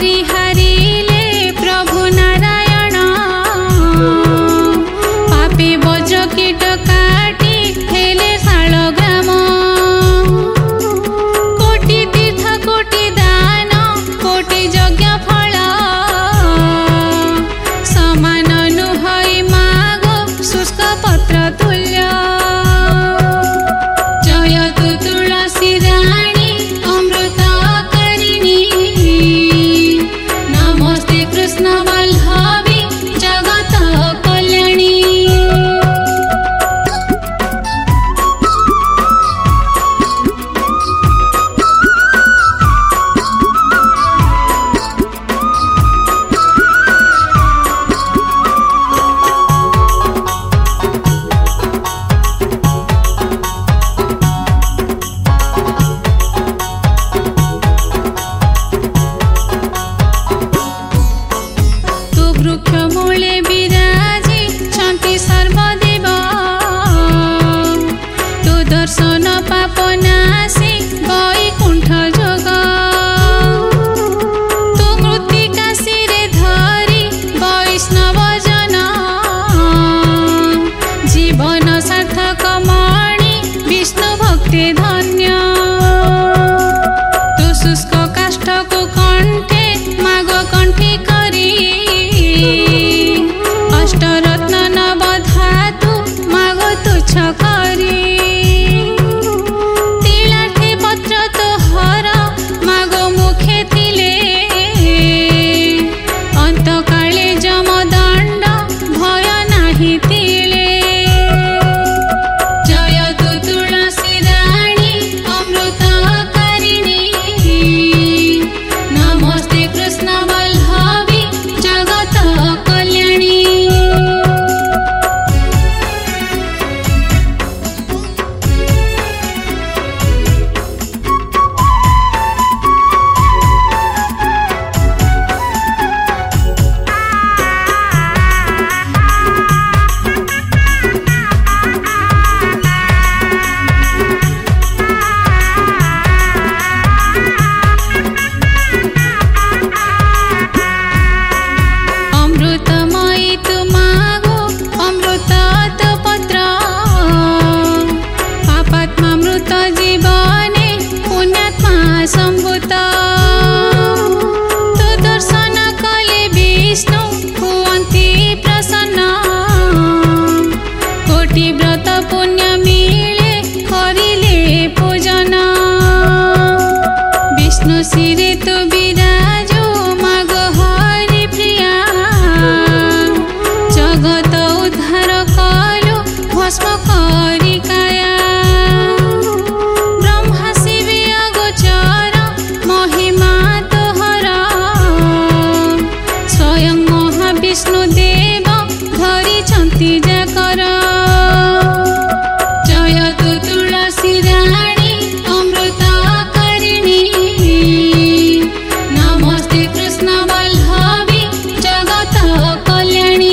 परिहारिले प्रभु नारायण पापी बज कीट काटी हेले शालग्राम कोटि तीर्थ कोटि दान कोटि यज्ञ फल समान नुहई मागो शुष्क पत्र तुल्य जय तु तुलसी राणी अमृतकारिणी नमस्ते कृष्ण वल्लभी जगत कल्याणी। वृक्ष मूले विराजी छन्ति सर्वदेव तो दर्शन पाप नाशी वैकुण्ठ जोग तो मृत्तिका शिरे धरी वैष्णव जन जीवन सार्थक मणि विष्णु भक्ति धन्य तो शुष्क काष्ठ को कंठे माग कंठी करी अष्टरत्न नव धातु माग तुच्छ करी तिलाठी पत्र तो हर माग मुखे थिले अंतकाले जमदण्ड भय नाही तिले जय तु तुलसी राणी अमृतकारिणी नमस्ते कृष्ण वल्लभी जगत कल्याणी। अमृतमयी तु मागो अमृत तो पत्र पापात्मा मृत जीवने पुण्यात्मा सम्भूत तो दर्शन कले विष्णु हुअन्ति प्रसन्न कोटि व्रत पुण्य मिले करिले पूजन विष्णु शिरे तु विराजो माग हरि प्रिया जगत उद्धार कलु भस्म करी काया ब्रह्मा शिव अगोचर महिमा तोहर स्वयं महाविष्णु देव धरिछन्ति जाकर जय तु तुलसी राणी अमृतकारिणी नमस्ते कृष्ण वल्लभी जगत कल्याणी।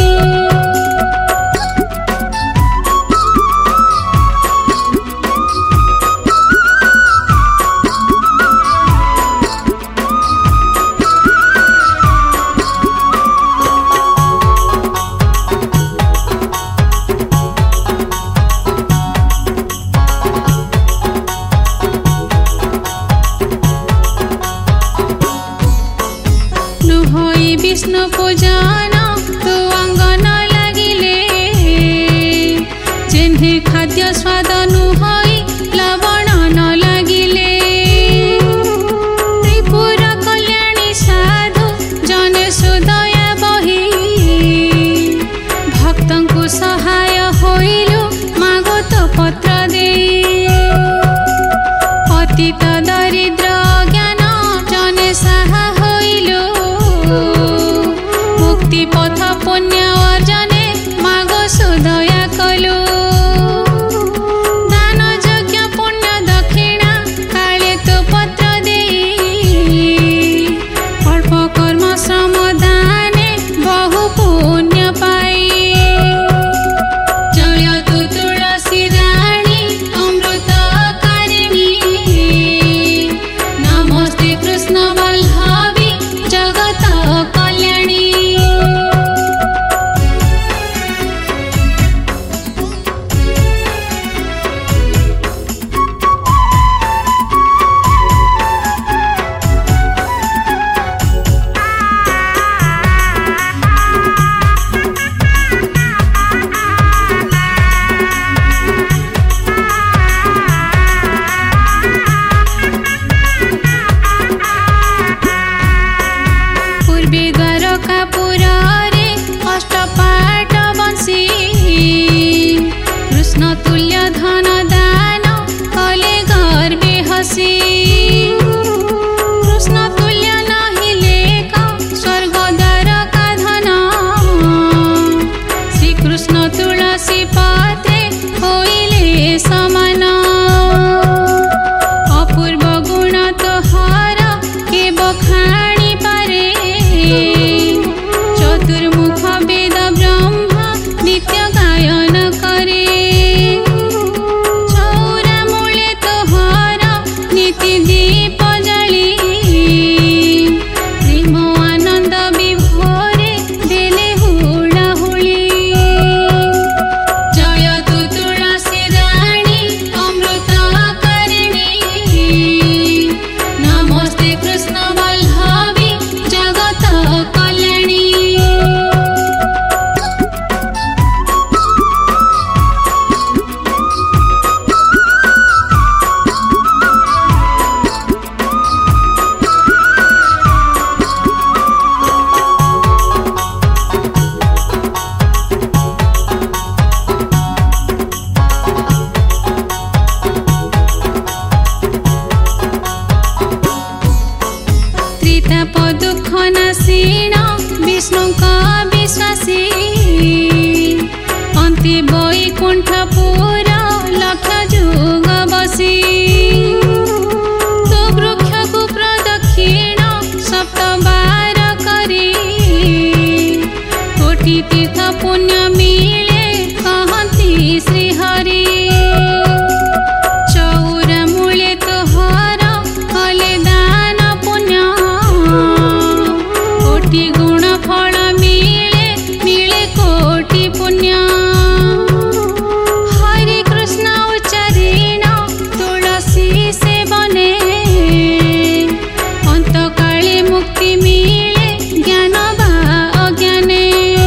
नुहई विष्णु पूजन तु अंगन लागिले जेन्हे खाद्य स्वाद नुहई लवण न लागिले त्रिपुर कल्याणी साधु जने सुदया बही भक्तंकु सहाय होइलु मागो तो पत्र देई पतित दरिद्र ज्ञान जने साहा होइलु मुक्ति पथ पुण्य अर्जने मागो सुदया कलु दान यज्ञ पुण्य दक्षिणा काले तो पत्र देई अल्प कर्म श्रम दाने बहु पुण्य पाई जय तु तुलसी राणी अमृतकारिणी नमस्ते कृष्ण वल्लभी द्वारकापुर रे अष्टपाट बंशी कृष्ण तुल्य धन दान कले गर्वे हसी कृष्ण तुल्य नहीं लेख स्वर्ग द्वारका धन श्री कृष्ण तुलसी पत्रे होइले समान अपूर्व गुण तोहर के बखाणी पारे चतुर्मुख वेद ब्रह्मा नित्य गायन करे चौरा मूले तोहर नीति दीप जली प्रेम आनंद विभोरे देले हुड़ाहुड़ी जय तु तुलसी रानी अमृत कारिणी नमस्ते कृष्ण वल्लभी जगत कल्याणी। त्रिताप दुख नासीण विष्णु का विश्वासी अंति वैकुंठपुर लक्ष जुग बसी तो वृक्ष को प्रदक्षिण सप्तबार करी कोटि तीर्थ पुण्य मिले कहती श्रीहरि चौरा मूले तोहर कले दान पुण्य कोटि गुण फल मिले मिले कोटि पुण्य हरे कृष्ण उच्चारण तुलसी से बने अंत काले मुक्ति मिले ज्ञान बा अज्ञाने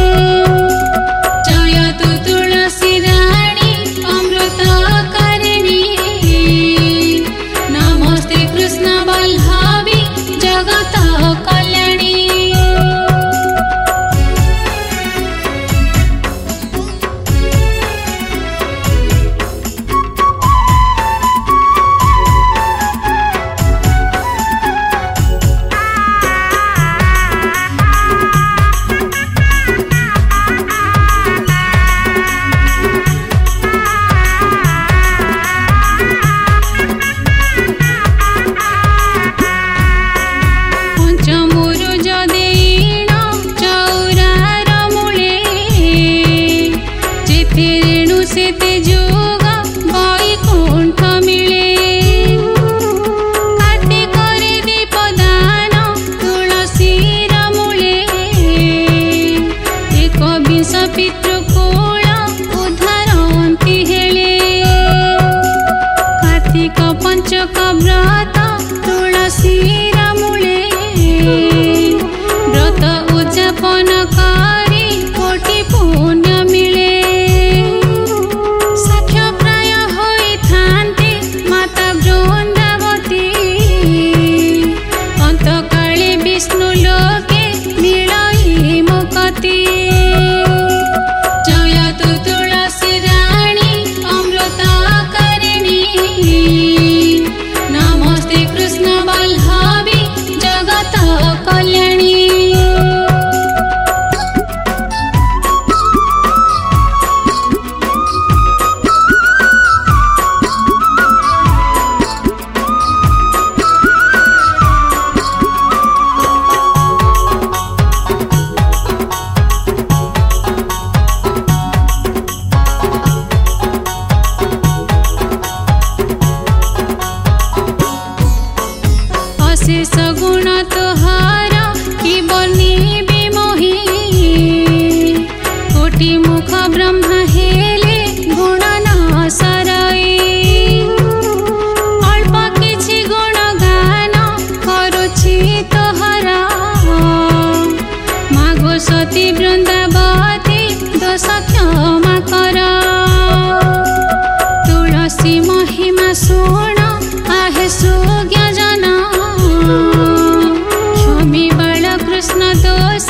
जय तु तुलसी रानी अमृत कारिणी नमस्ते कृष्ण वल्लभी जगत कल्याणी। पंचमुरु जदेण चौरार मूले जेते रेणु सेते जुग वैकुंठ मिले कार्तिक रे दीपदान तुलसीर मूले एकविंश पितृकुल उद्धारन्ति हेले कार्तिक पंचक व्रत तुलसीर मूले व्रत उद्यापन करी कोटि पुण्य मिले साक्ष्य प्राय होइथान्ति माता वृन्दावती अंत काले विष्णु लोके मिलई मुक्ति जय तु तुलसी रानी अमृत कारिणी नमस्ते कृष्ण वल्लभी जगत कल्याणी। अशेष गुण तोहर कि बर्णिबे मोहि कोटि मुख ब्रह्मा हेले गुण न सरई अल्प किछि गुण गान करुछि तोहर मागो सती वृंदावती दोष क्षमा कर तुलसी महिमा सुण आहे सुज्ञ जन क्षमी बाल कृष्ण दोष